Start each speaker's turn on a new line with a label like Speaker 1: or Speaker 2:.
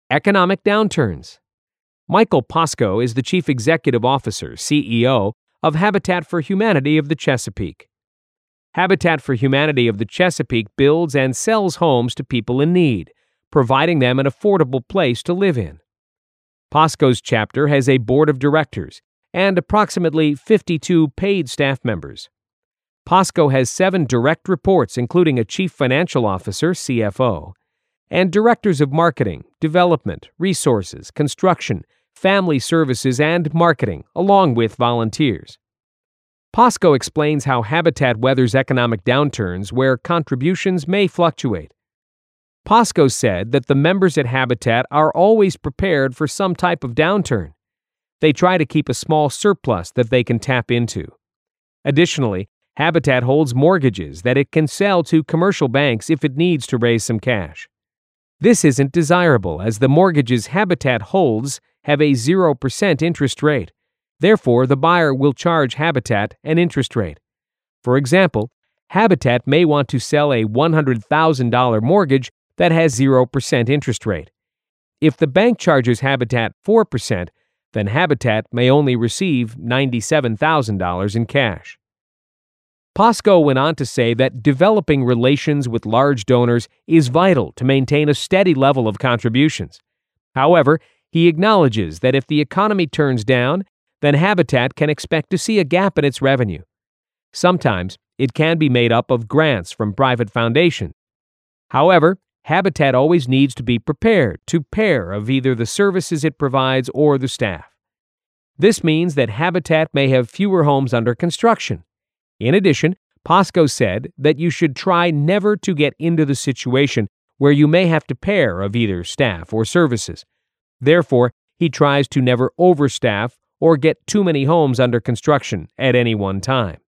Speaker 1: Economic downturns. Michael Posco is the Chief Executive Officer, CEO, of Habitat for Humanity of the Chesapeake. Habitat for Humanity of the Chesapeake builds and sells homes to people in need, providing them an affordable place to live in. Posco's chapter has a board of directors and approximately 52 paid staff members. Posco has 7 direct reports, including a chief financial officer, CFO, and directors of marketing, development, resources, construction, family services, and marketing, along with volunteers. Posco explains how Habitat weathers economic downturns where contributions may fluctuate. Posco said that the members at Habitat are always prepared for some type of downturn. They try to keep a small surplus that they can tap into. Additionally, Habitat holds mortgages that it can sell to commercial banks if it needs to raise some cash. This isn't desirable, as the mortgages Habitat holds have a 0% interest rate. Therefore, the buyer will charge Habitat an interest rate. For example, Habitat may want to sell a $100,000 mortgage that has 0% interest rate. If the bank charges Habitat 4%, then Habitat may only receive $97,000 in cash. Posco went on to say that developing relations with large donors is vital to maintain a steady level of contributions. However, he acknowledges that if the economy turns down, then Habitat can expect to see a gap in its revenue. Sometimes it can be made up of grants from private foundations. However, Habitat always needs to be prepared to pair of either the services it provides or the staff. This means that Habitat may have fewer homes under construction. In addition, Posco said that you should try never to get into the situation where you may have to pair of either staff or services. Therefore, he tries to never overstaff or get too many homes under construction at any one time.